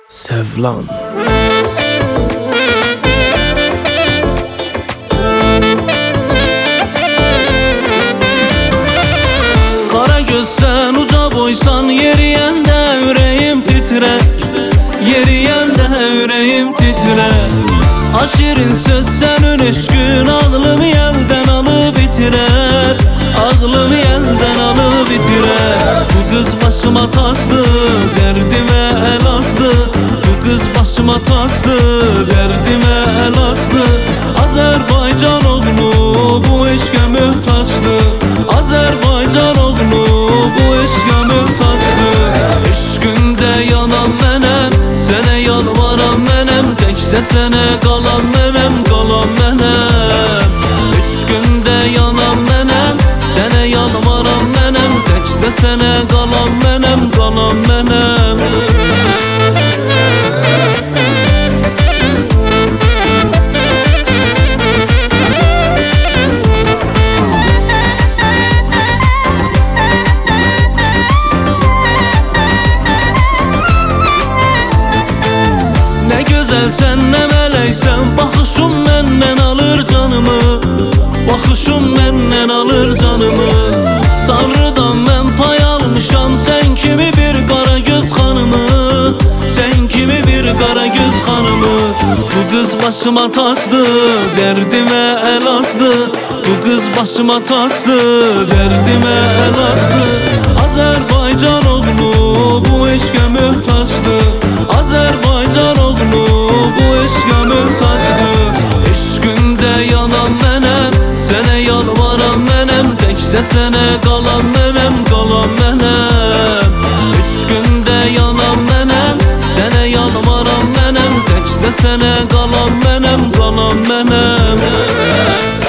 Sevlan. Kara gözsen, uca boysan, yeriyende yüreğim titrer. Yeriyende yüreğim titrer. Aşirin söz senin eşkün, ağlımı yelden alıp bitirer. Ağlımı yelden alıp bitirer. Bu kız başıma taştı, derdime el açtı. Bu kız başıma taştı, derdime el açtı. Azerbaycan oğlu bu eşke mühtaçtı. Azerbaycan oğlu bu eşke mühtaçtı. Eşkünde yanan menem, sene yalvaran menem. Tekse sene kalan menem, kalan menem. Eşkünde yanan menem, sene yalvaran menem. Tekse sene kalan menem, kalan menem. Sen ne meleysen, bakışım menden alır canımı. Bakışım menden alır canımı. Tanrıdan ben pay almışam, sen kimi bir kara göz hanımı. Sen kimi bir kara göz hanımı. Bu kız başıma taçtı, derdime el açtı. Bu kız başıma taçtı, derdime el açtı. Azerbaycan oğlu bu eşke mühtaçtı. Azerbaycan oğlu bu eşke mühtaçtı. Eşkünde yanan menem, sene yalvaran menem. Tekse sene kalan menem, kalan menem. Eşkünde yanan menem, sene yalvaran menem. Tekse sene kalan menem, kalan menem.